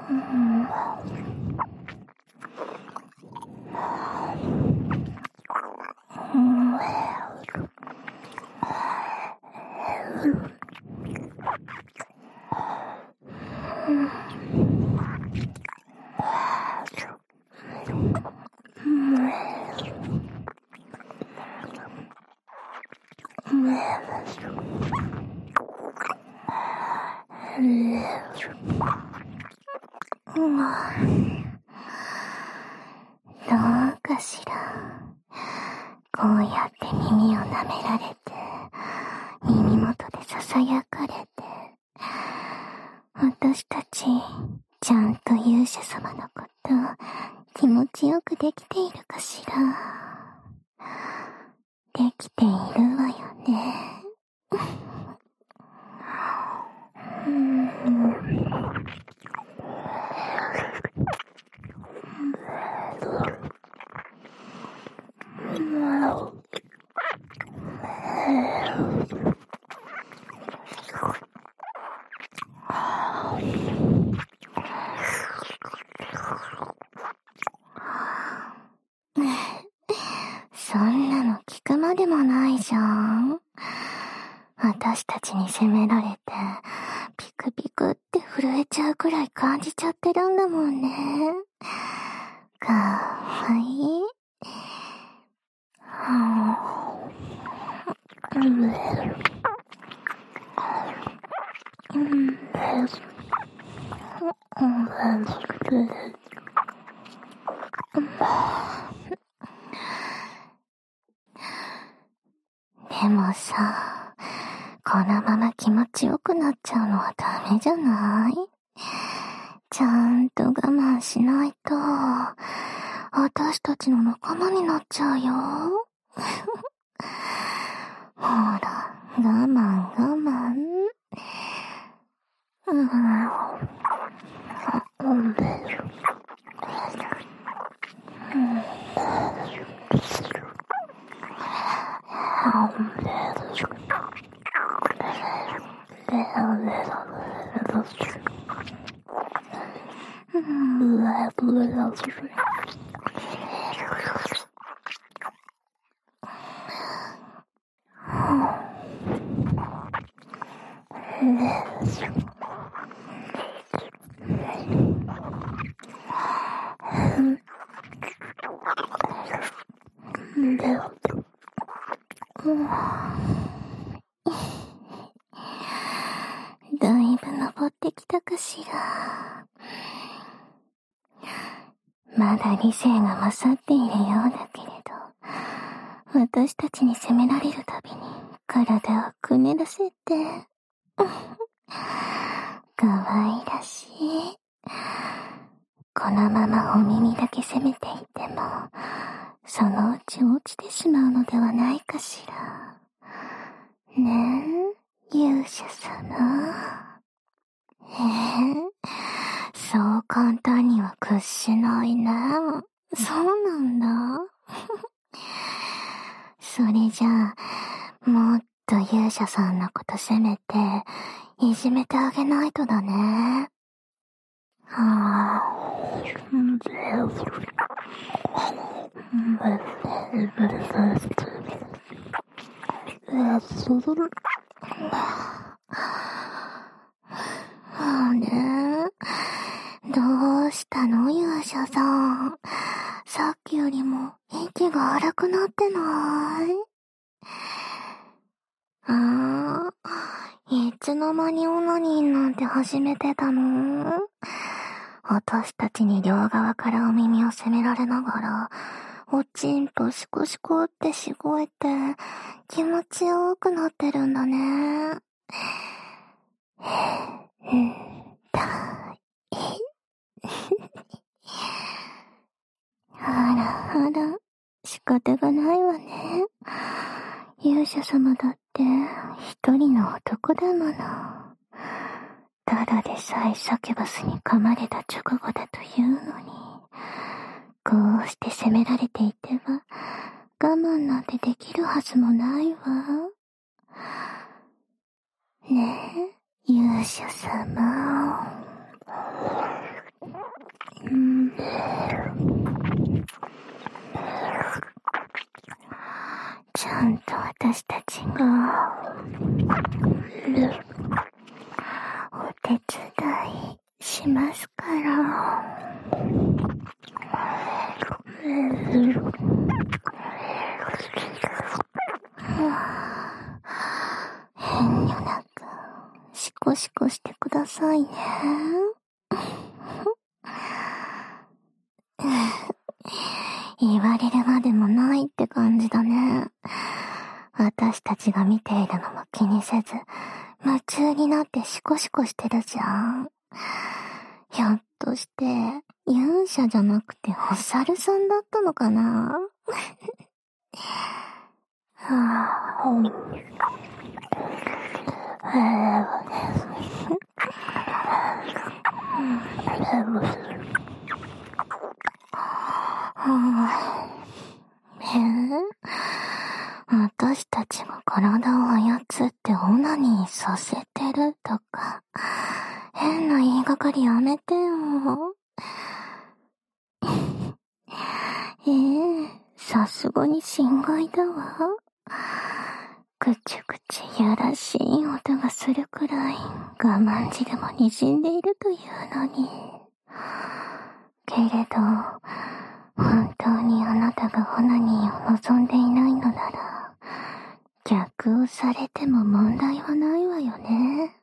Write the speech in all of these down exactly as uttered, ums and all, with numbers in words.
どうかしら。こうやって耳を舐められて、耳元でささやかれて、私たち、ちゃんと勇者様のこと、気持ちよくできているかしら。できているわよね。そんなの聞くまでもないじゃん。私たちに責められて、ピクピクって震えちゃうくらい感じちゃってるんだもんね。かわいい。でもさ、このまま気持ちよくなっちゃうのはダメじゃない？ちゃんと我慢しないと、私たちの仲間になっちゃうよ。ほら、我慢我慢。うん。だいぶ登ってきたかしら。まだ理性が勝っているようだけれど、私たちに責められるたびに体をくねらせて、かわいらしい。このままお耳だけ責めていても、そのうち落ちてしまうのではないかしら。ねえ、勇者様。ええ、そう簡単には屈しないね。そうなんだ。それじゃあ、もっと勇者さんのこと責めて、いじめてあげないとだね。はぁ。あれ？どうしたの、勇者さん。さっきよりも息が荒くなってない？ああ、いつの間にオナニーなんて始めてたの？私たちに両側からお耳を責められながら、おちんぽシコシコってしごいて、気持ちよくなってるんだね。うん、だい。あらあら、仕方がないわね。勇者様だって一人の男だもの。ただでさえサキュバスに噛まれた直後だというのに、こうして責められていては我慢なんてできるはずもないわ。ねえ、勇者様。 しますから。遠慮なくシコシコしてくださいね。言われるまでもないって感じだね。私たちが見ているのも気にせず、夢中になってシコシコしてるじゃん。ひょっとして、勇者じゃなくてお猿さんだったのかな。はぁ、うん。えぇ、私たちが体を操ってオナニーさせてるとか、変な言いがかりやめてよ。ええ、さすがに心外だわ。ぐちゅぐちゅやらしい音がするくらい我慢汁も滲んでいるというのに。けれど、本当にあなたがオナニーを望んでいないのなら、逆をされても問題はないわよね。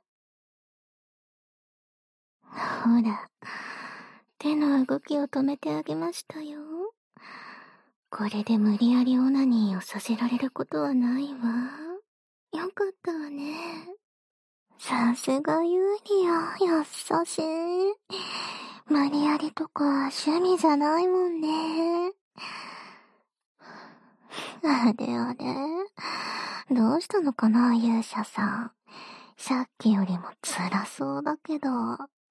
ほら、手の動きを止めてあげましたよ。これで無理やりオナニーをさせられることはないわ。よかったわね。さすがユーリア、優しい。無理やりとか趣味じゃないもんね。あれあれ、どうしたのかな、勇者さん。さっきよりも辛そうだけど。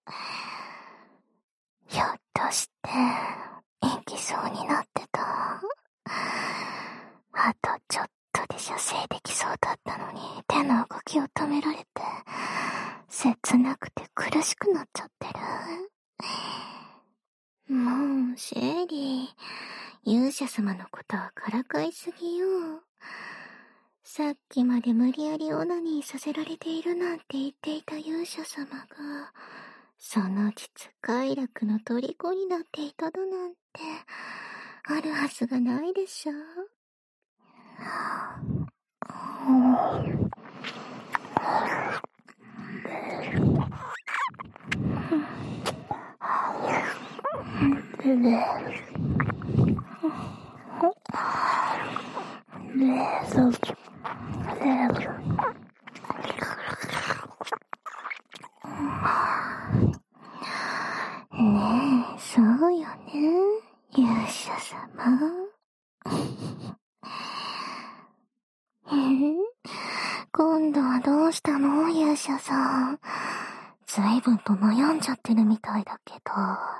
ひょっとして、行きそうになってた。あとちょっとで射精できそうだったのに、手の動きを止められて、切なくて苦しくなっちゃってる。もう、シェリー、勇者様のことはからかいすぎよ。さっきまで無理やりオナニーさせられているなんて言っていた勇者様が、その実快楽の虜になっていただなんて、あるはずがないでしょ。ねえ、そうよね、勇者様。えー、今度はどうしたの、勇者さん。ずいぶんと悩んじゃってるみたいだけど。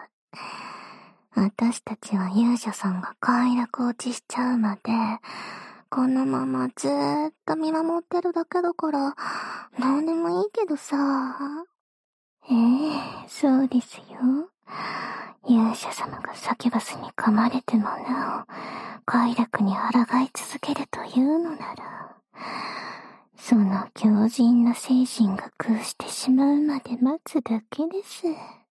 私たちは勇者さんが快楽落ちしちゃうまで、このままずーっと見守ってるだけだから、どうでもいいけどさ。ええ、そうですよ。勇者様がサキュバスに噛まれてもなお、快楽に抗い続けるというのなら、その強靭な精神が空してしまうまで待つだけです。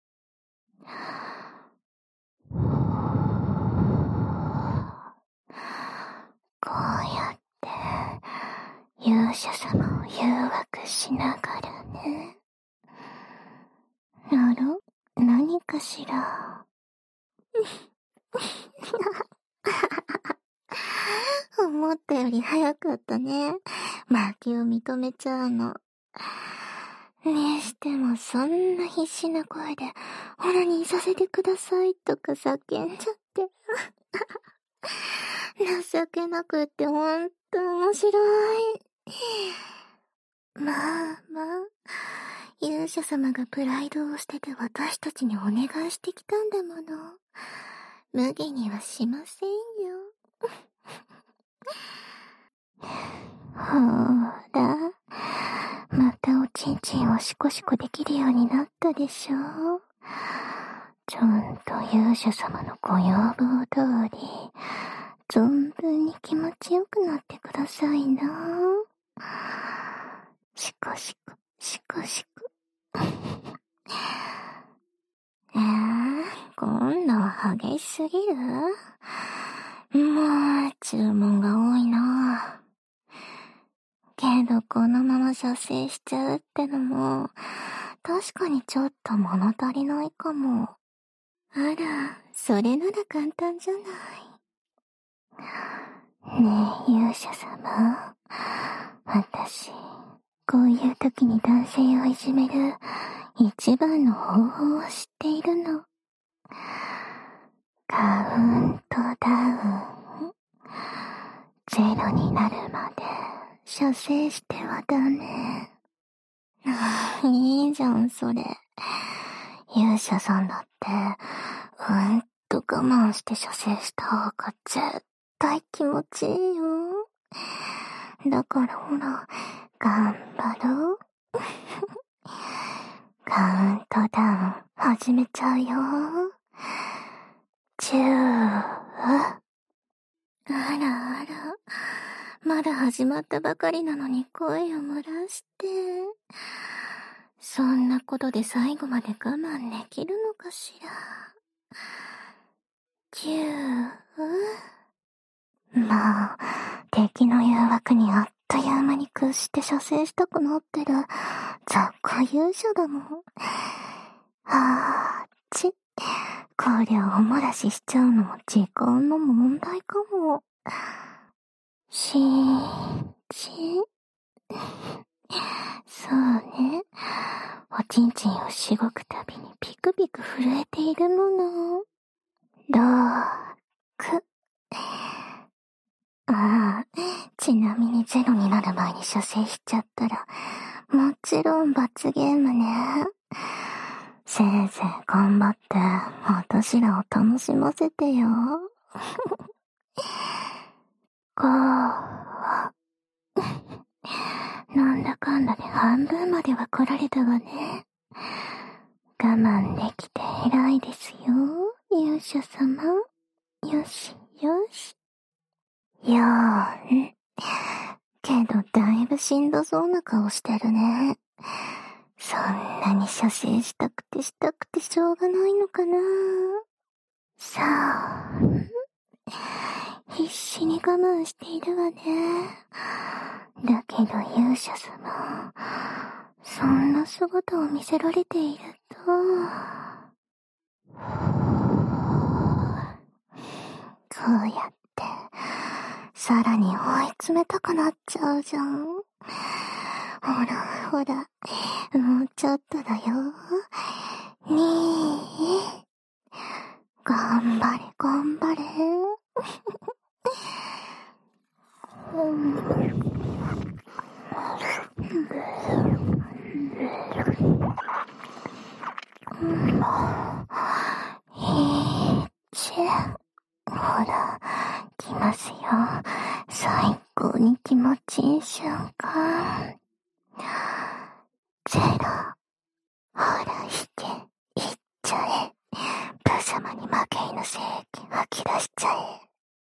こうやって勇者様を誘惑しながらね。あら、何かしら。思ったより早かったね。負けを認めちゃうの。にしてもそんな必死な声でオナニーさせてくださいとか叫んじゃって。情けなくってほんと面白い。まあまあ、勇者様がプライドを捨てて私たちにお願いしてきたんだもの。無理にはしませんよ。ほーら、またおちんちんをシコシコできるようになったでしょ。ちゃんと勇者様のご要望通り、存分に気持ちよくなってくださいな。シコシコ、シコシコ。 温度は激しすぎる？もう、注文が多いな。けどこのまま射精しちゃうってのも、確かにちょっと物足りないかも。あら、それなら簡単じゃない。ねえ、勇者様。私、こういう時に男性をいじめる一番の方法を知っているの。カウントダウン。ゼロになるまで射精してはダメ。いいじゃん、それ。勇者さんだって、うんと我慢して射精した方が絶対気持ちいいよ。だからほら、頑張ろう。カウントダウン始めちゃうよ。じゅう。あらあら、まだ始まったばかりなのに声を漏らして。そんなことで最後まで我慢できるのかしら。きゅう。まあ、敵の誘惑にあっという間に屈して射精したくなってる雑魚勇者だもん。あーち。こりゃお漏らししちゃうのも時間の問題かも。しーち。そうね。おちんちんをしごくたびにピクピク震えているもの。ろく。ああ、ちなみにゼロになる前に射精しちゃったら、もちろん罰ゲームね。せいぜい頑張って、私らを楽しませてよ。ごは、なんだかんだで半分までは来られたわね。我慢できて偉いですよ、勇者様。よしよし。よーん。けどだいぶしんどそうな顔してるね。そんなに射精したくてしたくてしょうがないのかな。さあ、必死に我慢しているわね。だけど勇者様、そんな姿を見せられていると、こうやってさらに追い詰めたくなっちゃうじゃん。ほらほら、もうちょっとだよ。にー。頑張れ頑張れ。いち。ほら、来ますよ。最高に気持ちいい瞬間。ゼロ。ほら、引け。いっちゃえ。ブス様に負け犬精液吐き出しちゃえ。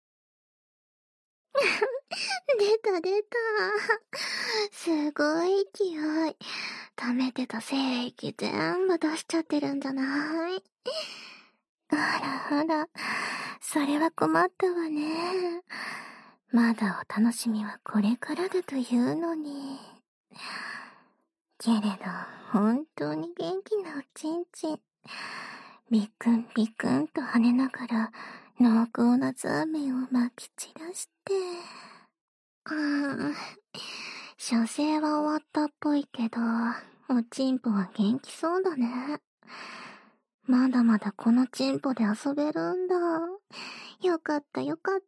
出た出た。すごい勢い。溜めてた精液全部出しちゃってるんじゃない？あらあら、それは困ったわね。まだお楽しみはこれからだというのに。けれど、本当に元気なおちんちん。ビクンビクンと跳ねながら、濃厚なザーメンをまき散らして。うーん。射精は終わったっぽいけど、おちんぽは元気そうだね。まだまだこのチンポで遊べるんだ。よかったよかった。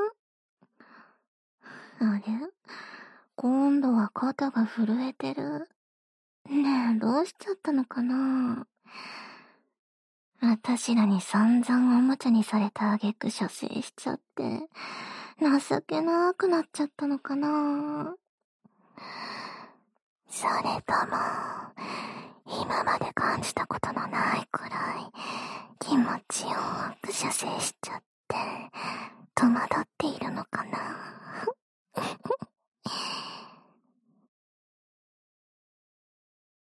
あれ？今度は肩が震えてる。ねえ、どうしちゃったのかな？私らに散々おもちゃにされた挙句射精しちゃって、情けなくなっちゃったのかな？それとも、今まで感じたことのないくらい気持ちよく射精しちゃって戸惑っているのかな。